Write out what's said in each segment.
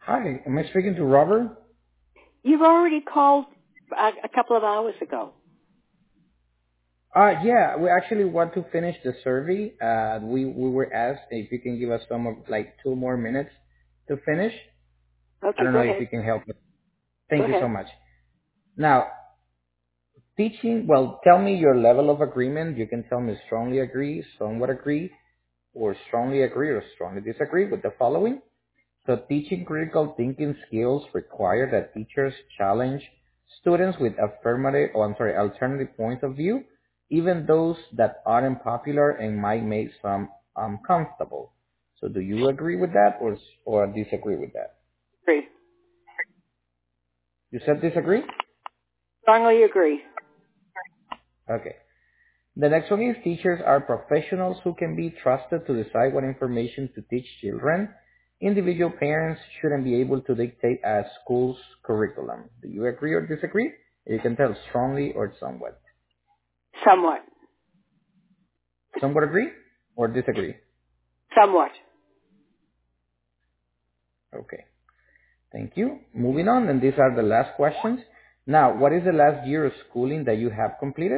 Hi, am I speaking to Robert? You've already called a couple of hours ago. Yeah, we actually want to finish the survey. We were asked if you can give us some of like 2 more minutes to finish. I Okay, don't go know if ahead. you can help us. Go Thank you so ahead. much. Now, teaching, well, tell me your level of agreement. You can tell me strongly agree, somewhat agree, or strongly agree or strongly disagree with the following. So teaching critical thinking skills require that teachers challenge students with alternative points of view, even those that aren't popular and might make some uncomfortable. So do you agree with that or disagree with that? Agree. You said disagree? Strongly agree. Okay. The next one is teachers are professionals who can be trusted to decide what information to teach children. Individual parents shouldn't be able to dictate a school's curriculum. Do you agree or disagree? You can tell strongly or somewhat. Somewhat. Somewhat agree or disagree? Somewhat. Okay. Thank you. Moving on, and these are the last questions. Now, what is the last year of schooling that you have completed?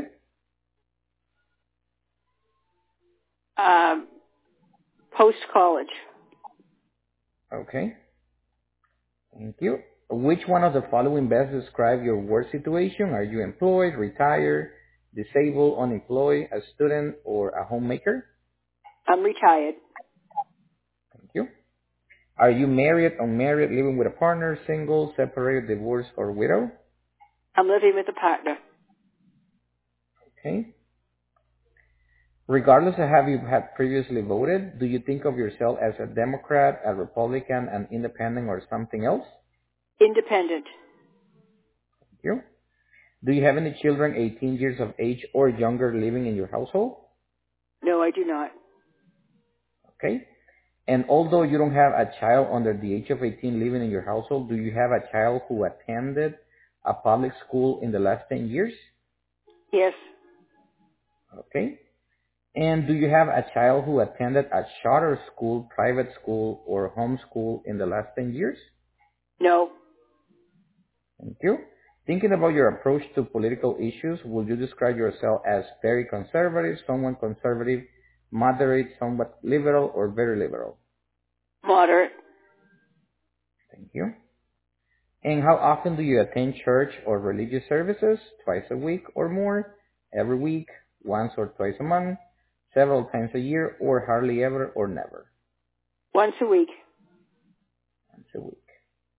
Um, Post-college. Okay. Thank you. Which one of the following best describe your work situation? Are you employed, retired, disabled, unemployed, a student, or a homemaker? I'm retired. Thank you. Are you married, unmarried, living with a partner, single, separated, divorced, or widow? I'm living with a partner. Okay. Regardless of how you had previously voted, do you think of yourself as a Democrat, a Republican, an independent, or something else? Independent. Thank you. Do you have any children 18 years of age or younger living in your household? No, I do not. Okay. And although you don't have a child under the age of 18 living in your household, do you have a child who attended a public school in the last 10 years? Yes. Okay. And do you have a child who attended a charter school, private school, or homeschool in the last 10 years? No. Thank you. Thinking about your approach to political issues, would you describe yourself as very conservative, somewhat conservative, moderate, somewhat liberal, or very liberal? Moderate. Thank you. And how often do you attend church or religious services? Twice a week or more? Every week? Once or twice a month? Several times a year? Or hardly ever or never? Once a week. Once a week.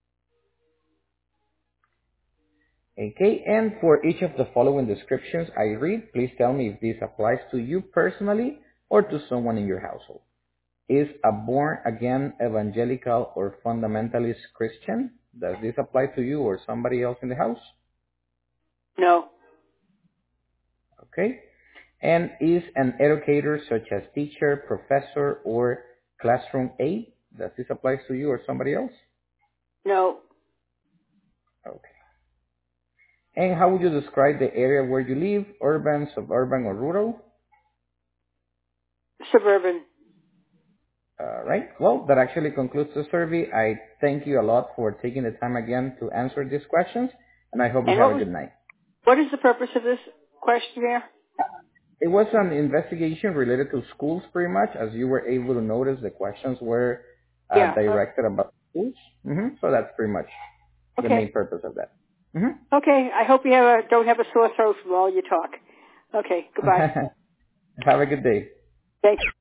Okay, and for each of the following descriptions I read, please tell me if this applies to you personally or to someone in your household. Is a born-again evangelical or fundamentalist Christian? Does this apply to you or somebody else in the house? No. Okay. And is an educator such as teacher, professor, or classroom aide? Does this apply to you or somebody else? No. Okay. And how would you describe the area where you live? Urban, suburban, or rural? Suburban. All right. Well, that actually concludes the survey. I thank you a lot for taking the time again to answer these questions, and I hope you And have a good night. what is the purpose of this questionnaire? It was an investigation related to schools pretty much, as you were able to notice the questions were Yeah. directed about schools. So that's pretty much the Okay. main purpose of that. hmm Okay. I hope you don't have a sore throat from all your talk. Okay. Goodbye. Have a good day. Thanks.